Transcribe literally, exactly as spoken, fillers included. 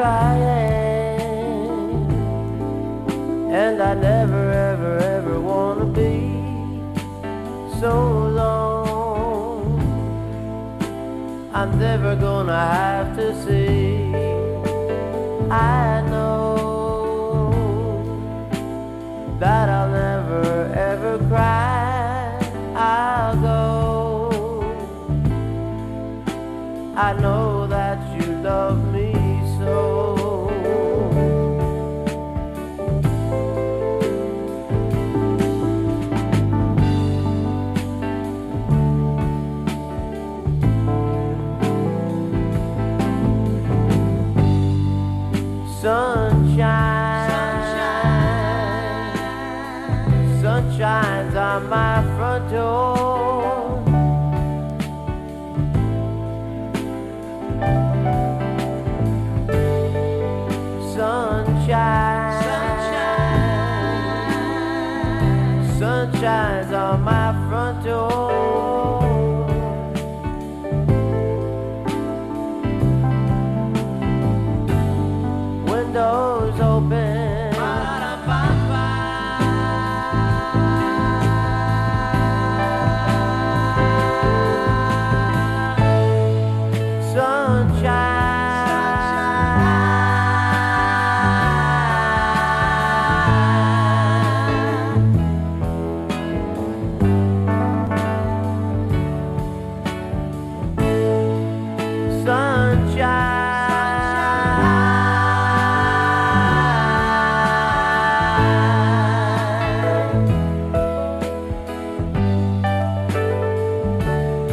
I am, and I never, ever, ever want to be so long. I'm never gonna have to see. I know that I'll never, ever cry. I'll go. I know that you love me.